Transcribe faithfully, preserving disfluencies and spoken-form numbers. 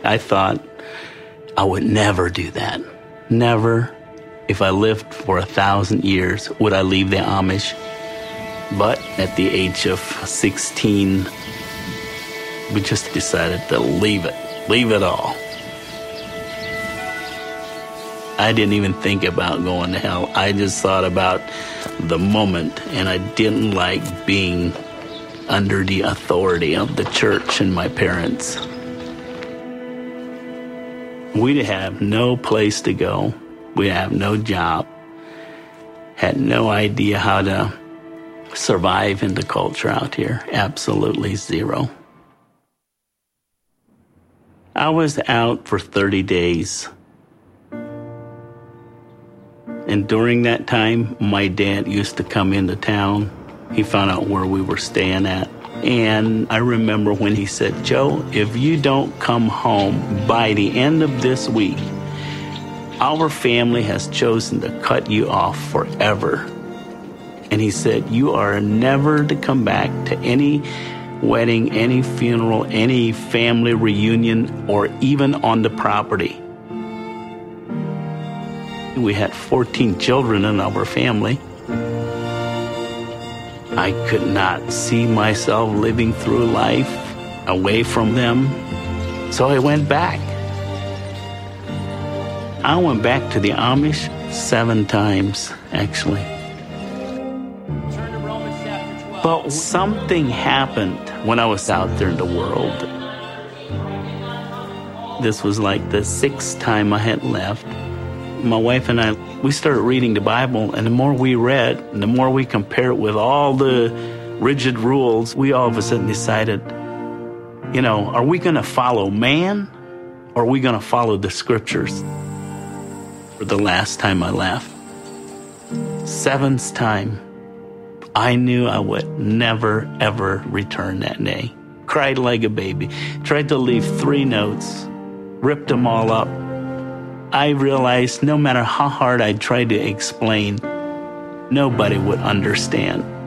I thought I would never do that. Never, if I lived for a thousand years, would I leave the Amish. But at the age of sixteen, we just decided to leave it, leave it all. I didn't even think about going to hell. I just thought about the moment, and I didn't like being under the authority of the church and my parents. We'd have no place to go. We'd have no job. Had no idea how to survive in the culture out here. Absolutely zero. I was out for thirty days. And during that time, my dad used to come into town. He found out where we were staying at. And I remember when he said, "Joe, if you don't come home by the end of this week, our family has chosen to cut you off forever." And he said, "You are never to come back to any wedding, any funeral, any family reunion, or even on the property." We had fourteen children in our family. I could not see myself living through life away from them, so I went back. I went back to the Amish seven times, actually. Turn to Romans chapter twelve. But something happened when I was out there in the world. This was like the sixth time I had left. My wife and I, we started reading the Bible, and the more we read, and the more we compared it with all the rigid rules, we all of a sudden decided, you know, are we going to follow man, or are we going to follow the scriptures? For the last time I left, seventh time, I knew I would never, ever return that day. Cried like a baby. Tried to leave three notes, ripped them all up. I realized no matter how hard I tried to explain, nobody would understand.